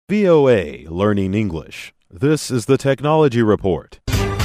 VOA Learning English. This is the Technology Report.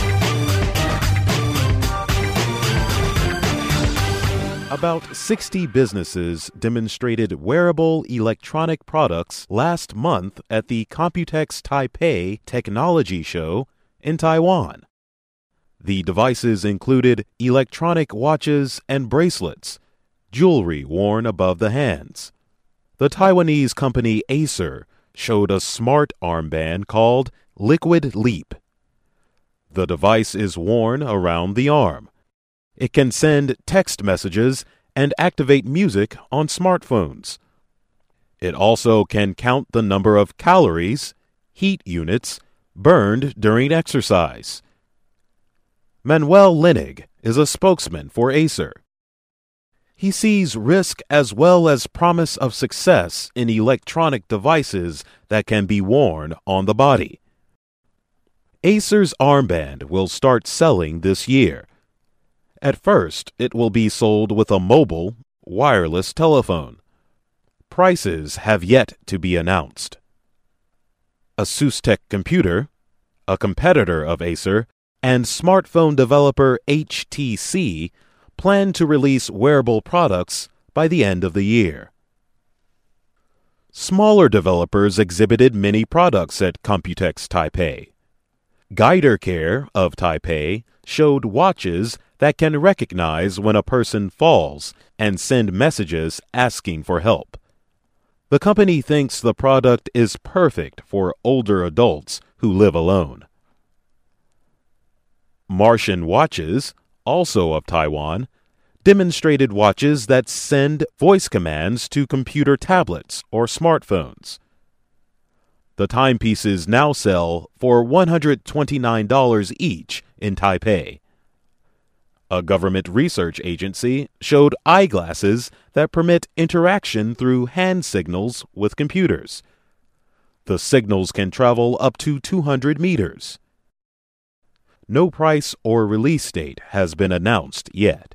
About 60 businesses demonstrated wearable electronic products last month at the Computex Taipei Technology Show in Taiwan. The devices included electronic watches and bracelets, jewelry worn above the hands. The Taiwanese company Acer showed a smart armband called Liquid Leap. The device is worn around the arm. It can send text messages and activate music on smartphones. It also can count the number of calories, heat units, burned during exercise. Manuel Lenig is a spokesman for Acer. He sees risk as well as promise of success in electronic devices that can be worn on the body. Acer's armband will start selling this year. At first, it will be sold with a mobile, wireless telephone. Prices have yet to be announced. ASUSTeK Computer, a competitor of Acer, and smartphone developer HTC plan to release wearable products by the end of the year. Smaller developers exhibited many products at Computex Taipei. GuiderCare of Taipei showed watches that can recognize when a person falls and send messages asking for help. The company thinks the product is perfect for older adults who live alone. Martian Watches, also of Taiwan, demonstrated watches that send voice commands to computer tablets or smartphones. The timepieces now sell for $129 each in Taipei. A government research agency showed eyeglasses that permit interaction through hand signals with computers. The signals can travel up to 200 meters. No price or release date has been announced yet.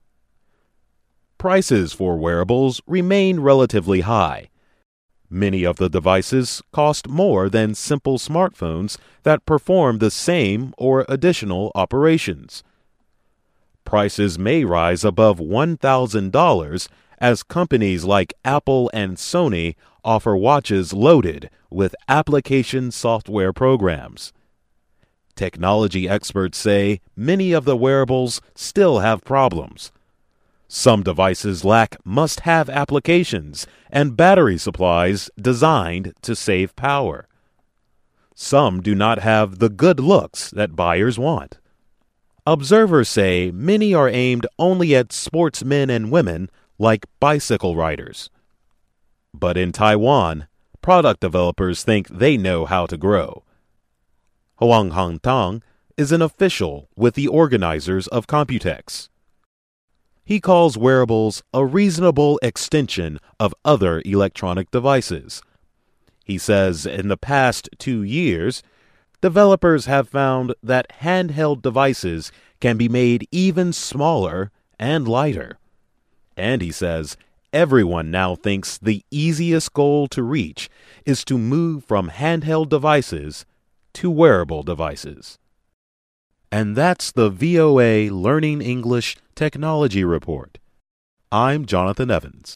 Prices for wearables remain relatively high. Many of the devices cost more than simple smartphones that perform the same or additional operations. Prices may rise above $1,000 as companies like Apple and Sony offer watches loaded with application software programs. Technology experts say many of the wearables still have problems. Some devices lack must-have applications and battery supplies designed to save power. Some do not have the good looks that buyers want. Observers say many are aimed only at sportsmen and women like bicycle riders. But in Taiwan, product developers think they know how to grow. Huang Hangtang is an official with the organizers of Computex. He calls wearables a reasonable extension of other electronic devices. He says in the past 2 years, developers have found that handheld devices can be made even smaller and lighter. And he says everyone now thinks the easiest goal to reach is to move from handheld devices to wearable devices. And that's the VOA Learning English Technology Report. I'm Jonathan Evans.